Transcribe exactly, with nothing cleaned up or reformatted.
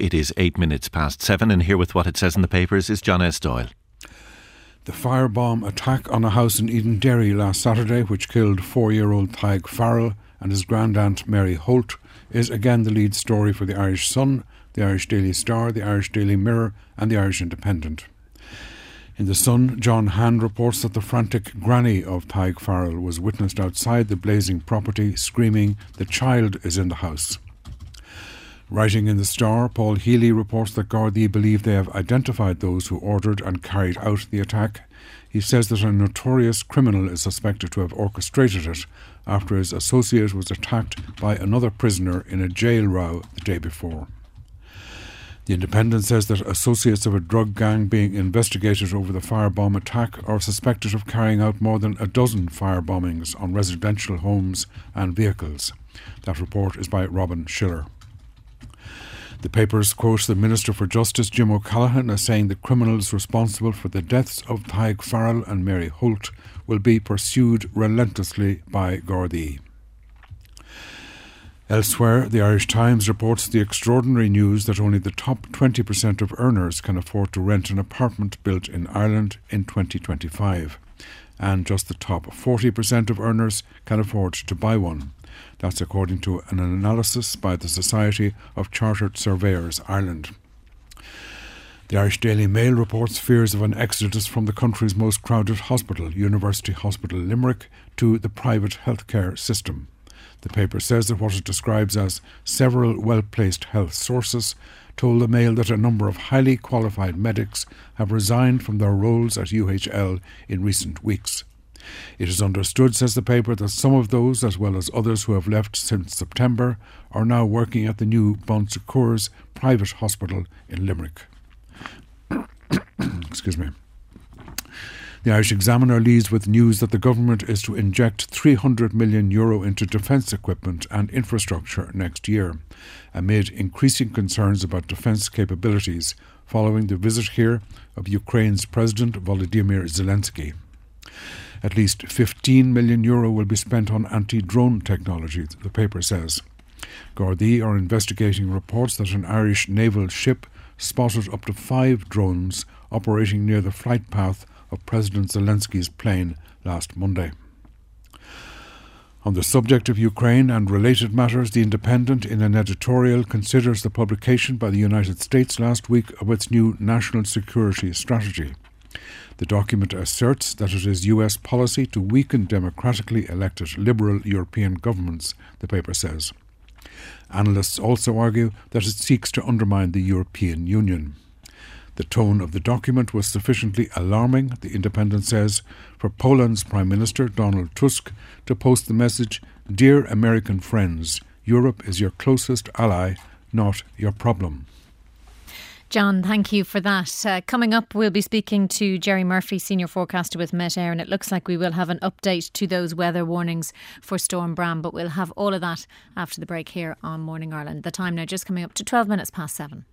It is eight minutes past seven, and here with what it says in the papers is John S. Doyle. The firebomb attack on a house in Edenderry last Saturday, which killed four-year-old Tadhg Farrell and his grandaunt Mary Holt, is again the lead story for the Irish Sun, the Irish Daily Star, the Irish Daily Mirror and the Irish Independent. In the Sun, John Hand reports that the frantic granny of Tadhg Farrell was witnessed outside the blazing property, screaming, "The child is in the house." Writing in the Star, Paul Healy reports that Gardaí believe they have identified those who ordered and carried out the attack. He says that a notorious criminal is suspected to have orchestrated it after his associate was attacked by another prisoner in a jail row the day before. The Independent says that associates of a drug gang being investigated over the firebomb attack are suspected of carrying out more than a dozen firebombings on residential homes and vehicles. That report is by Robin Schiller. The papers quote the Minister for Justice, Jim O'Callaghan, as saying the criminals responsible for the deaths of Tadhg Farrell and Mary Holt will be pursued relentlessly by Gardaí. Elsewhere, the Irish Times reports the extraordinary news that only the top twenty percent of earners can afford to rent an apartment built in Ireland in twenty twenty-five, and just the top forty percent of earners can afford to buy one. That's according to an analysis by the Society of Chartered Surveyors Ireland. The Irish Daily Mail reports fears of an exodus from the country's most crowded hospital, University Hospital Limerick, to the private healthcare system. The paper says that what it describes as several well-placed health sources told the Mail that a number of highly qualified medics have resigned from their roles at U H L in recent weeks. It is understood, says the paper, that some of those, as well as others who have left since September, are now working at the new Bon Secours private hospital in Limerick. Excuse me. The Irish Examiner leads with news that the government is to inject three hundred million euro into defence equipment and infrastructure next year, amid increasing concerns about defence capabilities following the visit here of Ukraine's President Volodymyr Zelensky. At least fifteen million euro will be spent on anti-drone technology, the paper says. Gardaí are investigating reports that an Irish naval ship spotted up to five drones operating near the flight path of President Zelensky's plane last Monday. On the subject of Ukraine and related matters, The Independent, in an editorial, considers the publication by the United States last week of its new national security strategy. The document asserts that it is U S policy to weaken democratically elected liberal European governments, the paper says. Analysts also argue that it seeks to undermine the European Union. The tone of the document was sufficiently alarming, The Independent says, for Poland's Prime Minister, Donald Tusk, to post the message, "Dear American friends, Europe is your closest ally, not your problem." John, thank you for that. Uh, coming up, we'll be speaking to Jerry Murphy, senior forecaster with Met Air, and it looks like we will have an update to those weather warnings for Storm Bram, but we'll have all of that after the break here on Morning Ireland. The time now just coming up to twelve minutes past seven.